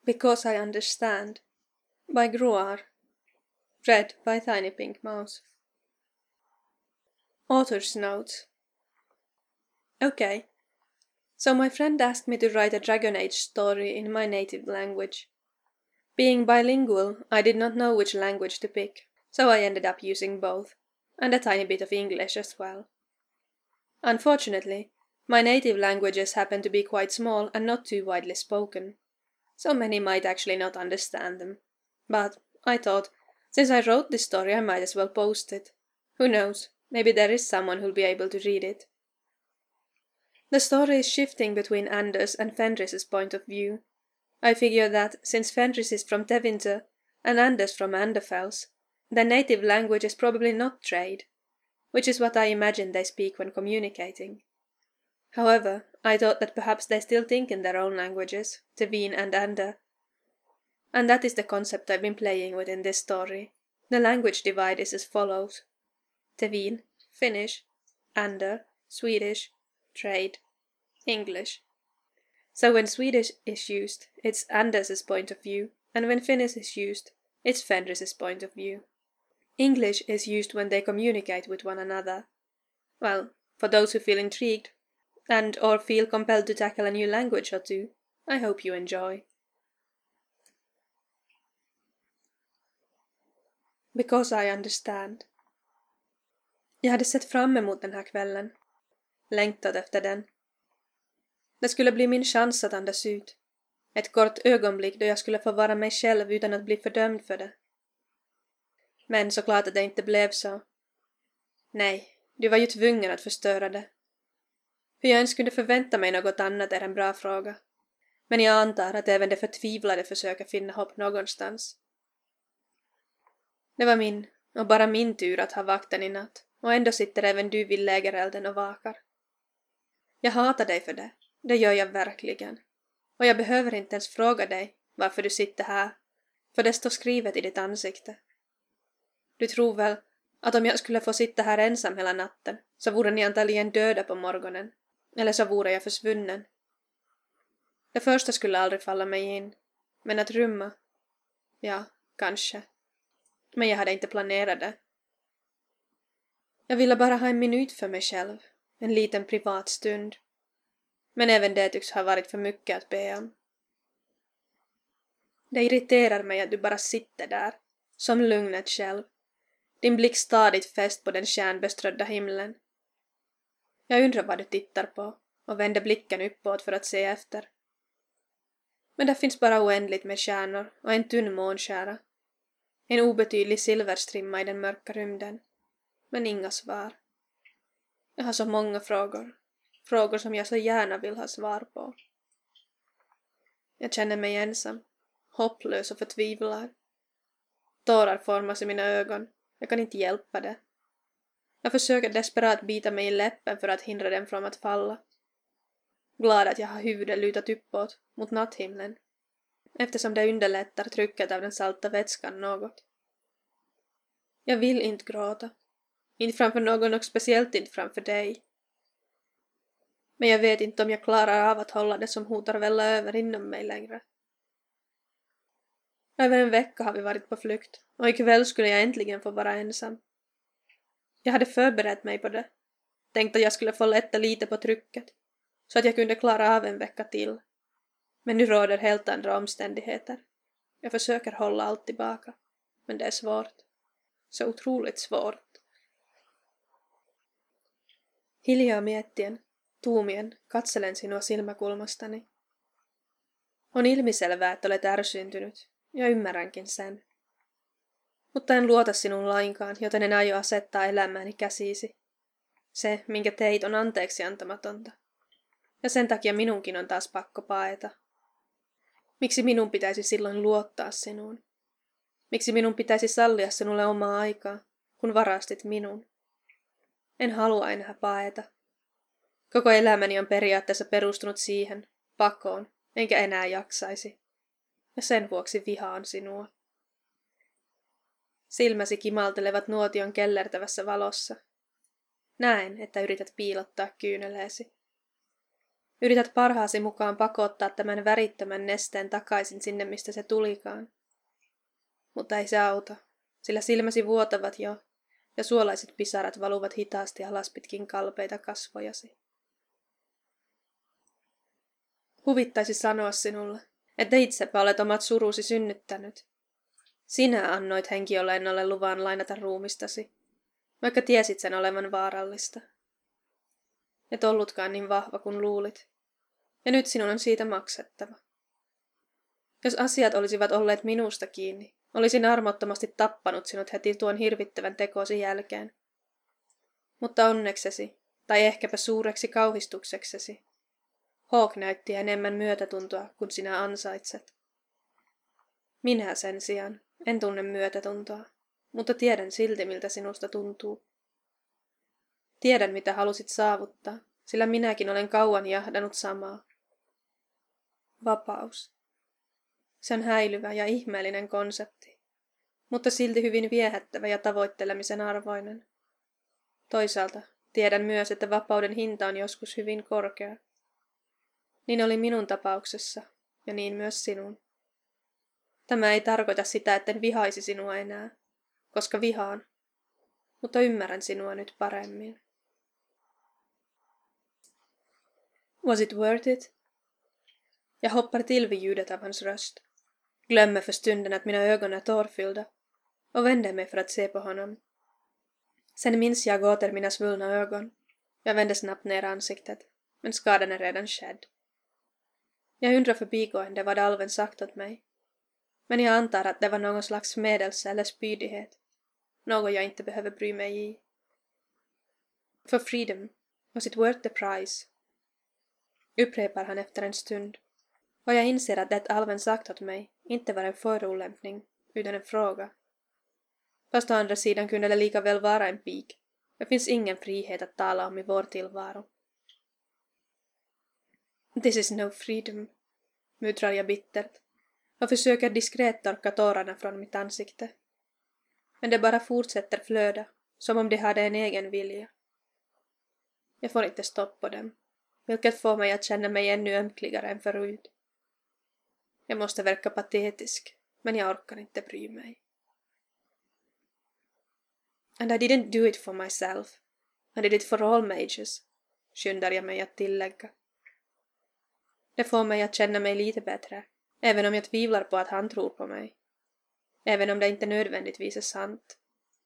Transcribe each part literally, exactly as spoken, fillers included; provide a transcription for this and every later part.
Because I Understand by Gruar. Read by Tiny Pink Mouse. Author's notes. Okay. So my friend asked me to write a Dragon Age story in my native language. Being bilingual, I did not know which language to pick, so I ended up using both, and a tiny bit of English as well. Unfortunately, my native languages happen to be quite small and not too widely spoken, so many might actually not understand them. But, I thought, since I wrote this story I might as well post it. Who knows, maybe there is someone who'll be able to read it. The story is shifting between Anders and Fenris's point of view. I figure that, since Fenris is from Tevinter and Anders from Anderfels, their native language is probably not trade, which is what I imagine they speak when communicating. However, I thought that perhaps they still think in their own languages, Tevin and Ander. And that is the concept I've been playing with in this story. The language divide is as follows. Tevin, Finnish, Ander, Swedish, trade, English. So when Swedish is used, it's Anders's point of view, and when Finnish is used, it's Fenris's point of view. English is used when they communicate with one another. Well, for those who feel intrigued, and or feel compelled to tackle a new language or two, I hope you enjoy. Because I Understand. Jag hade sett fram emot den här kvällen. Längtat efter den. Det skulle bli min chans att andas ut. Ett kort ögonblick då jag skulle få vara mig själv utan att bli fördömd för det. Men såklart att det inte blev så. Nej, du var ju tvungen att förstöra det. Hur jag ens kunde förvänta mig något annat är en bra fråga. Men jag antar att även de förtvivlade försöker finna hopp någonstans. Det var min, och bara min tur att ha vakten i natt, och ändå sitter även du vid lägerelden och vakar. Jag hatar dig för det, det gör jag verkligen. Och jag behöver inte ens fråga dig varför du sitter här, för det står skrivet i ditt ansikte. Du tror väl att om jag skulle få sitta här ensam hela natten så vore ni antagligen döda på morgonen, eller så vore jag försvunnen. Det första skulle aldrig falla mig in, men att rymma, ja, kanske. Men jag hade inte planerat det. Jag ville bara ha en minut för mig själv, en liten privat stund. Men även det tycks ha varit för mycket att be om. Det irriterar mig att du bara sitter där, som lugnet själv. Din blick stadigt fäst på den stjärnbeströdda himlen. Jag undrar vad du tittar på och vänder blicken uppåt för att se efter. Men det finns bara oändligt med stjärnor och en tunn månskära. En obetydlig silverstrimma i den mörka rymden. Men inga svar. Jag har så många frågor. Frågor som jag så gärna vill ha svar på. Jag känner mig ensam. Hopplös och förtvivlad. Tårar formas i mina ögon. Jag kan inte hjälpa det. Jag försöker desperat bita mig i läppen för att hindra dem från att falla. Glad att jag har huvudet lutat uppåt mot natthimlen. Eftersom det underlättar trycket av den salta vätskan något. Jag vill inte gråta. Inte framför någon och speciellt inte framför dig. Men jag vet inte om jag klarar av att hålla det som hotar välla över inom mig längre. Över en vecka har vi varit på flykt och ikväll skulle jag äntligen få vara ensam. Jag hade förberett mig på det. Tänkt att jag skulle få lätta lite på trycket så att jag kunde klara av en vecka till. Men nu råder helt andra omständigheter. Jag försöker hålla allt tillbaka, men det är svårt. Så otroligt svårt. Hiljaa miettien, tuumien, katselen sinua silmäkulmastani. On ilmiselvää, että olet ärsyntynyt, ja ymmärränkin sen. Mutta en luota sinun lainkaan, joten en aio asettaa elämääni käsiisi. Se, minkä teit, on anteeksi antamatonta. Ja sen takia minunkin on taas pakko paeta. Miksi minun pitäisi silloin luottaa sinuun? Miksi minun pitäisi sallia sinulle omaa aikaa, kun varastit minun? En halua enää paeta. Koko elämäni on periaatteessa perustunut siihen, pakoon, enkä enää jaksaisi. Ja sen vuoksi vihaan sinua. Silmäsi kimaltelevat nuotion kellertävässä valossa. Näen, että yrität piilottaa kyyneleesi. Yrität parhaasi mukaan pakottaa tämän värittömän nesteen takaisin sinne, mistä se tulikaan. Mutta ei se auta, sillä silmäsi vuotavat jo, ja suolaiset pisarat valuvat hitaasti alas pitkin kalpeita kasvojasi. Huvittaisi sanoa sinulle, että itsepä olet omat surusi synnyttänyt. Sinä annoit henkiolennolle luvan lainata ruumistasi, vaikka tiesit sen olevan vaarallista. Et ollutkaan niin vahva kuin luulit, ja nyt sinun on siitä maksettava. Jos asiat olisivat olleet minusta kiinni, olisin armottomasti tappanut sinut heti tuon hirvittävän tekosi jälkeen. Mutta onneksesi, tai ehkäpä suureksi kauhistukseksesi, Hawk näytti enemmän myötätuntoa kuin sinä ansaitset. Minä sen sijaan en tunne myötätuntoa, mutta tiedän silti miltä sinusta tuntuu. Tiedän mitä halusit saavuttaa, sillä minäkin olen kauan jahdannut samaa. Vapaus. Se on häilyvä ja ihmeellinen konsepti, mutta silti hyvin viehättävä ja tavoittelemisen arvoinen. Toisaalta tiedän myös, että vapauden hinta on joskus hyvin korkea. Niin oli minun tapauksessa, ja niin myös sinun. Tämä ei tarkoita sitä, etten vihaisi sinua enää, koska vihaan, mutta ymmärrän sinua nyt paremmin. Was it worth it? Jag hoppar till vid ljudet av hans röst, glömmer för stunden att mina ögon är tårfyllda och vänder mig för att se på honom. Sen minns jag åter mina svullna ögon. Jag vände snabbt ner ansiktet, men skadan är redan skedd. Jag undrar förbigående vad alven sagt åt mig, men jag antar att det var någon slags medelse eller spydighet, något jag inte behöver bry mig i. For freedom, was it worth the price? Upprepar han efter en stund, och jag inser att det alven sagt åt mig inte var en förolämpning, utan en fråga. Fast å andra sidan kunde det lika väl vara en pik. Det finns ingen frihet att tala om i vår tillvaro. This is no freedom, muttrar jag bittert och försöker diskret torka tårarna från mitt ansikte. Men det bara fortsätter flöda, som om de hade en egen vilja. Jag får inte stopp på dem, vilket får mig att känna mig ännu ömkligare än förut. Jag måste verka patetisk, men jag orkar inte bry mig. And I didn't do it for myself. I did it for all mages, skyndar jag mig att tillägga. Det får mig att känna mig lite bättre, även om jag tvivlar på att han tror på mig. Även om det inte nödvändigtvis är sant.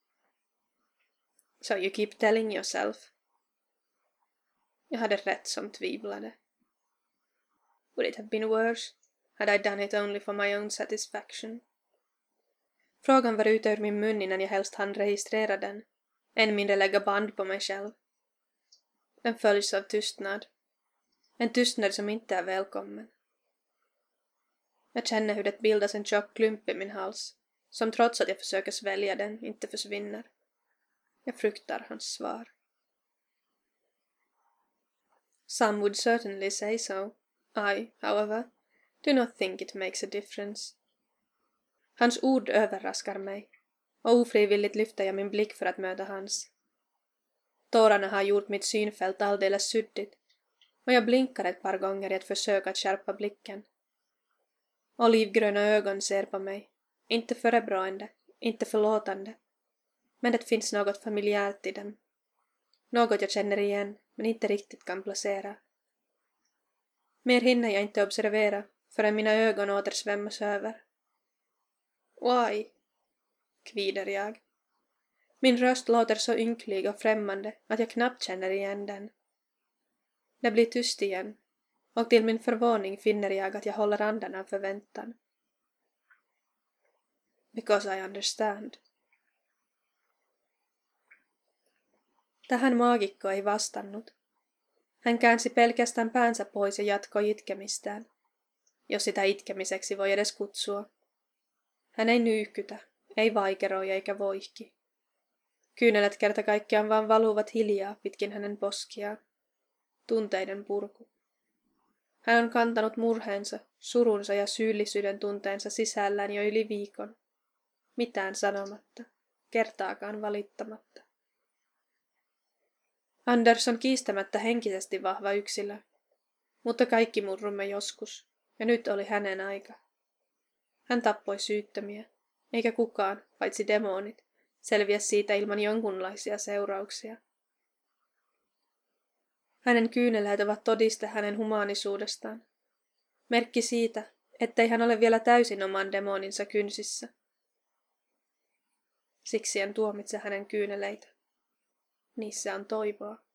So you keep telling yourself. Jag hade rätt som tvivlade. Would it have been worse had I done it only for my own satisfaction? Frågan var ute ur min mun innan jag helst hann registrera den, än mindre lägga band på mig själv. Den följs av tystnad. En tystnad som inte är välkommen. Jag känner hur det bildas en tjock klump i min hals, som trots att jag försöker svälja den inte försvinner. Jag fruktar hans svar. Some would certainly say so. I, however, do not think it makes a difference. Hans ord överraskar mig, och ofrivilligt lyfter jag min blick för att möta hans. Tårarna har gjort mitt synfält alldeles suddigt, och jag blinkar ett par gånger i ett försök att skärpa blicken. Olivgröna ögon ser på mig, inte förebrående, inte förlåtande, men det finns något familjärt i dem. Något jag känner igen, men inte riktigt kan placera. Mer hinner jag inte observera förrän mina ögon åter svämmas över. Why? Kvider jag. Min röst låter så ynklig och främmande att jag knappt känner igen den. Det blir tyst igen, och till min förvåning finner jag att jag håller andan av förväntan. Because I understand. Tähän maagikko ei vastannut. Hän käänsi pelkästään päänsä pois ja jatkoi itkemistään, jos sitä itkemiseksi voi edes kutsua. Hän ei nyyhkytä, ei vaikeroi eikä voihki. Kyynelet kerta kaikkiaan vaan valuvat hiljaa pitkin hänen poskiaan. Tunteiden purku. Hän on kantanut murheensa, surunsa ja syyllisyyden tunteensa sisällään jo yli viikon. Mitään sanomatta, kertaakaan valittamatta. Anders on kiistämättä henkisesti vahva yksilö. Mutta kaikki murrumme joskus, ja nyt oli hänen aika. Hän tappoi syyttömiä, eikä kukaan, paitsi demonit, selviä siitä ilman jonkunlaisia seurauksia. Hänen kyyneleet ovat todiste hänen humaanisuudestaan. Merkki siitä, ettei hän ole vielä täysin oman demoninsa kynsissä. Siksi en tuomitse hänen kyyneleitä. Niissä on toivoa.